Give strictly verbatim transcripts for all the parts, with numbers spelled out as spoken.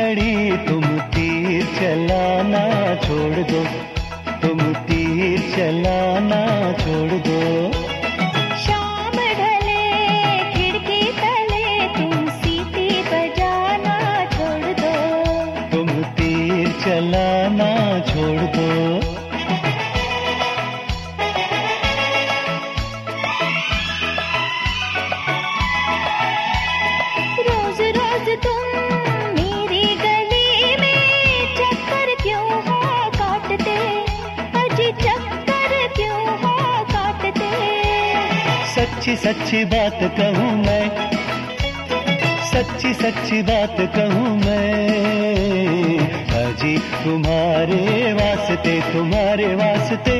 घड़ी तुम तीर चलाना छोड़ दो, तुम तीर चलाना छोड़ दो। शाम ढले खिड़की तले तुम सीटी बजाना छोड़ दो, तुम तीर चलाना छोड़ दो। रोज रोज तुम मेरी गली में चक्कर क्यों हो काटते, अजी चक्कर क्यों हो काटते। सच्ची सच्ची बात कहूँ मैं, सच्ची सच्ची बात कहूँ मैं, अजी तुम्हारे वास्ते, तुम्हारे वास्ते।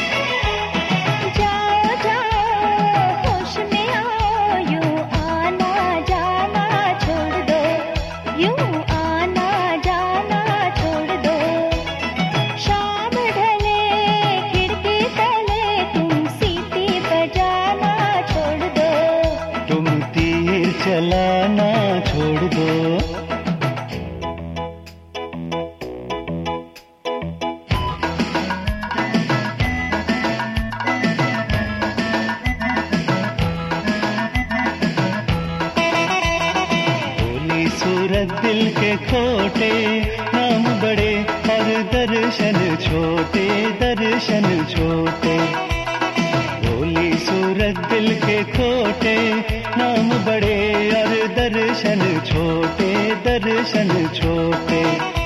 जाओ जाओ होश में आओ, यूं आना जाना छोड़ दो, यूं आना जाना छोड़ दो। शाम ढले खिड़की तले तुम सीटी बजाना छोड़ दो, तुम तीर चलाना छोड़ दो। भोली सूरत दिल के खोटे, नाम बड़े और दर्शन छोटे, दर्शन छोटे। भोली सूरत दिल के खोटे, नाम बड़े और दर्शन छोटे, दर्शन छोटे।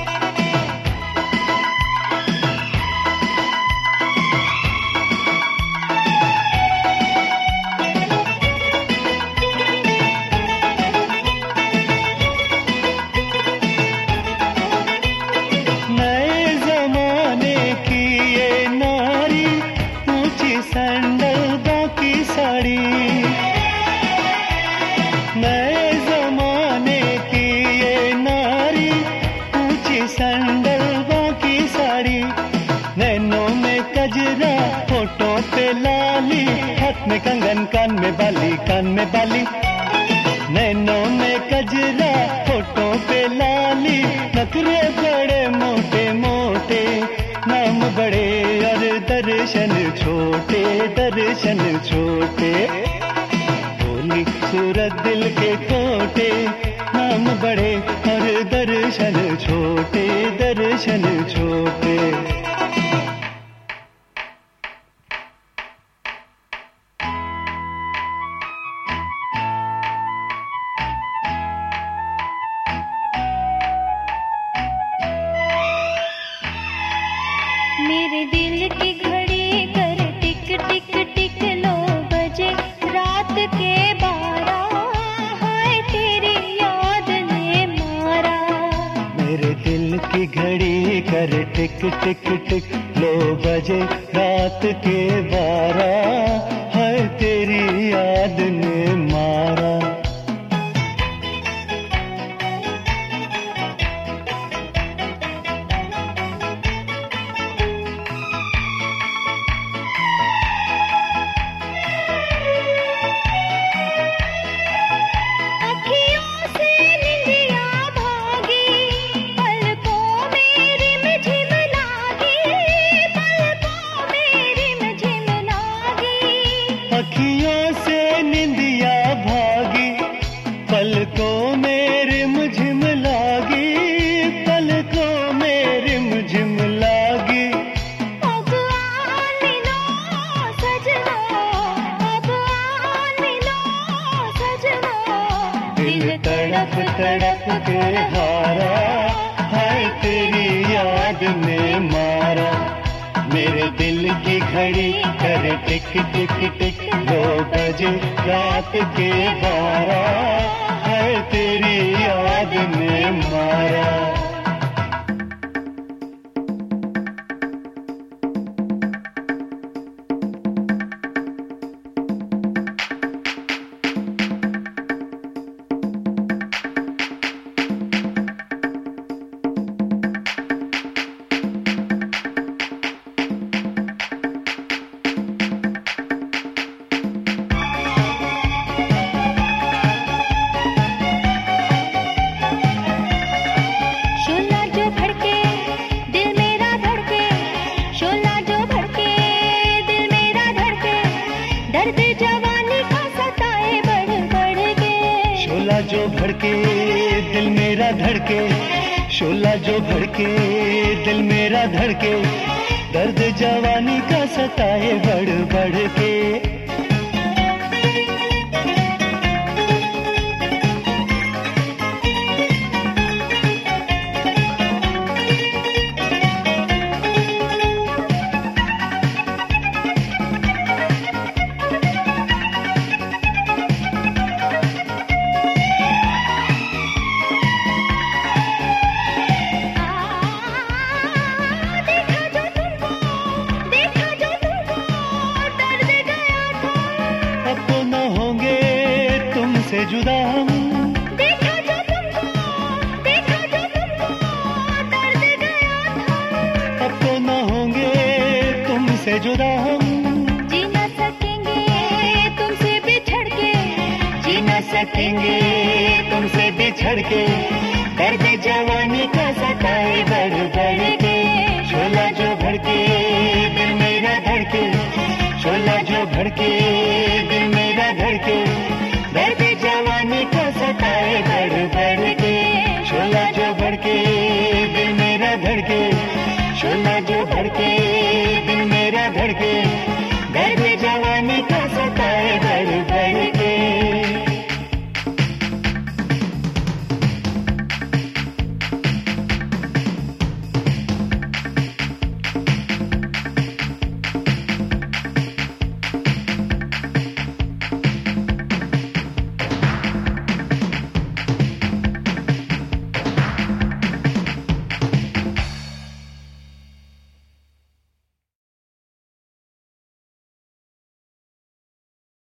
नए जमाने की ये नारी, ऊंची सैंडल बाकी साड़ी। नए जमाने की ये नारी, ऊंची सैंडल बाकी साड़ी। नैनों में कजरा, होठों पे लाली, हाथ में कंगन, कान में बाली, कान में बाली। नैनों में कजरा, होठों पे लाली, नखरे बड़े मोटे मोटे, नाम बड़े और दर्शन छोटे, दर्शन छोटे। भोली सूरत दिल के खोटे, नाम बड़े और दर्शन छोटे, दर्शन छोटे। मेरे दिल की घड़ी कर टिक टिक टिक, लो बजे रात के बारह, हाय तेरी याद ने मारा। मेरे दिल की घड़ी कर टिक टिक टिक, लो बजे रात के बारह, हाय तेरी याद ने मारा। अखियों से निंदिया भागी, पलकों में रिमझिम लागी, पलकों में रिमझिम लागी। अखियों से निंदिया भागी, पलकों में रिमझिम लागी, पलकों में रिमझिम लागी। अब आ मिलो सजना, अब आ मिलो सजना। दिल तड़प तड़प के हारा, हाय तेरी याद ने मारा। मेरे दिल की घड़ी कर टिक टिक टिक, दो बजे रात के बारह, हाय तेरी याद ने मारा। धड़के, शोला जो भड़के, दिल मेरा धड़के, दर्द जवानी का सताए बढ़ बढ़ के। से जुदा हम, देखा जो तुमको, देखा जो तुमको, दर्द गया था। अब तो न होंगे तुमसे जुदा हम, जी न सकेंगे तुमसे बिछड़ के, जी न सकेंगे तुमसे बिछड़ के, दर्द जवानी का सताए